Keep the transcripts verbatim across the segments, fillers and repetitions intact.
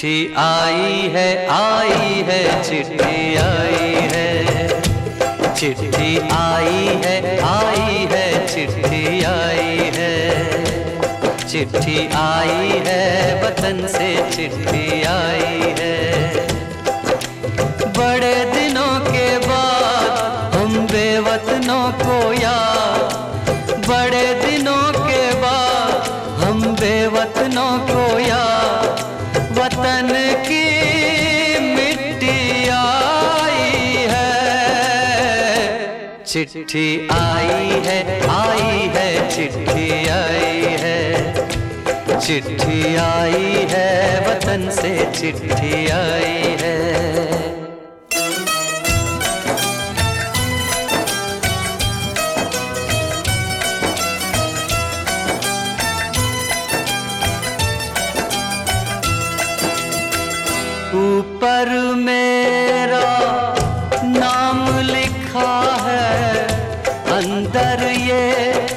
चिट्ठी आई है, आई है, चिट्ठी आई है, चिट्ठी आई है, आई है, चिट्ठी आई है, चिट्ठी आई है, वतन से चिट्ठी आई है। बड़े दिनों के बाद हम बेवतनों को याद, बड़े दिनों के बाद हम बेवतनों को याद, वतन की मिट्टी आई है। चिट्ठी आई है, आई है, चिट्ठी आई है, चिट्ठी आई है, वतन से चिट्ठी आई है। ऊपर मेरा नाम लिखा है, अंदर ये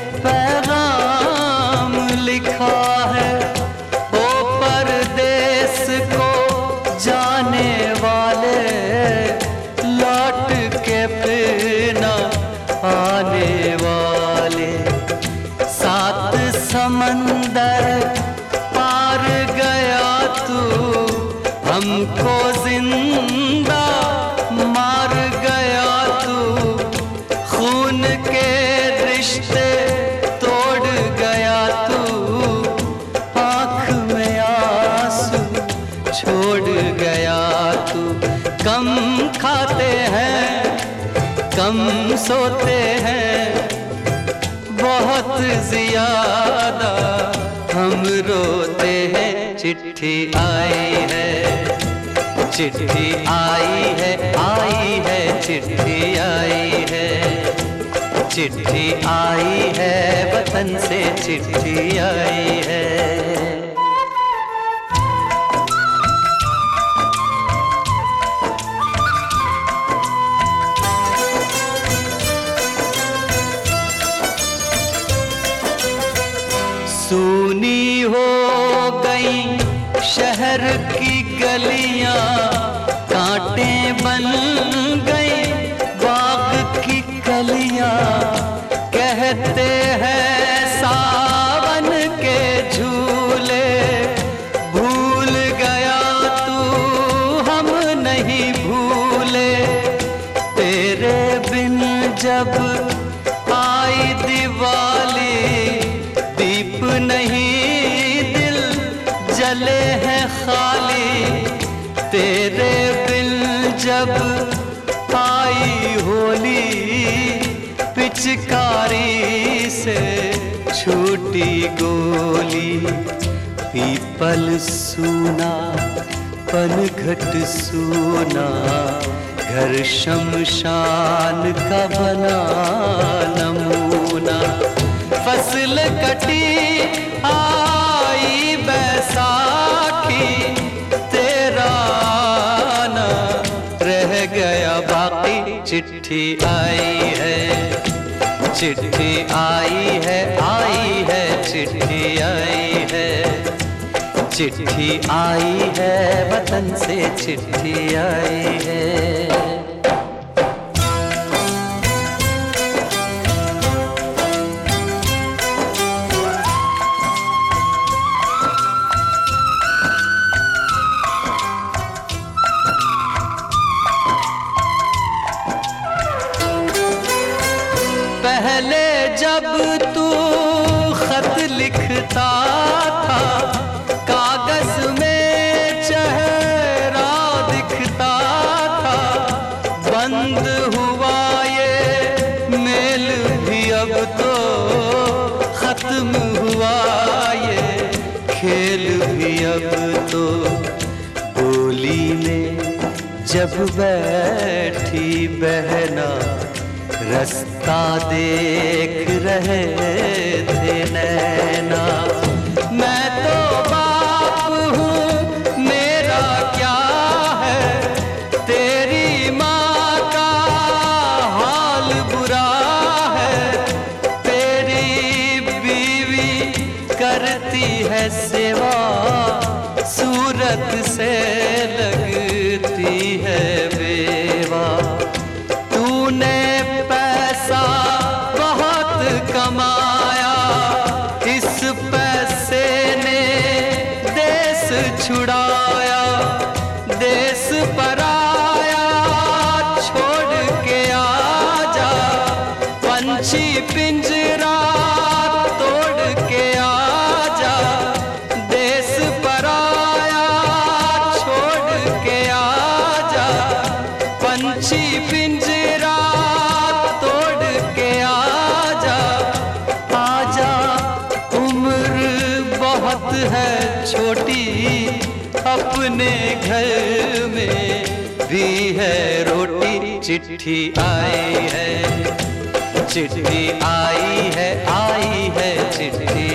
पैगाम लिखा है। ओ परदेस को जाने वाले, लौट के फिर न आने वाले, सात समंदर पार गया तू, हमको जिंदा मार गया तू, खून के रिश्ते तोड़ गया तू, आँख में आंसू छोड़ गया तू। कम खाते हैं, कम सोते हैं, बहुत ज्यादा हम रोते हैं। चिट्ठी आई है, चिट्ठी आई है, आई है, चिट्ठी आई है, चिट्ठी आई है, वतन से चिट्ठी आई है। सूनी हो गई शहर की गलियां, कांटे बन गई बाग की कलियां, कहते हैं सावन के झूले, भूल गया तू हम नहीं भूले, तेरे बिन जब आई दिवाली, दीप नहीं दिल जले हैं खाली, तेरे बिन जब आई होली, पिचकारी से छूटी गोली, पीपल सूना पनघट सूना, घर शमशान का बना नमूना। फसल कटी आई बैसाखी, तेरा आना रह गया बाकी। चिट्ठी आई है, चिट्ठी आई है, आई है, चिट्ठी आई है, चिट्ठी आई है, वतन से चिट्ठी आई है। पहले जब तू खत लिखता था, कागज में चेहरा दिखता था, बंद हुआ ये मेल भी अब तो, खत्म हुआ ये खेल भी अब तो। बोली में जब बैठी बहना, रास्ता देख रहे थे नैना, मैं तो बाप हूँ मेरा क्या है, तेरी माँ का हाल बुरा है, तेरी बीवी करती है सेवा, सूरज सूरत से लगती है बेवा। तूने पैसा बहुत कमाया, इस पैसे ने देश छुड़ाया। देश पराया छोड़ के आजा, पंछी पिंजरा तोड़ के आजा। देश पराया छोड़ के आजा, पंछी पिंजरा तोड़ के आजा। आजा उम्र बहुत है छोटी, अपने घर में भी है रोटी। चिट्ठी आई है, चिट्ठी आई है, आई है चिट्ठी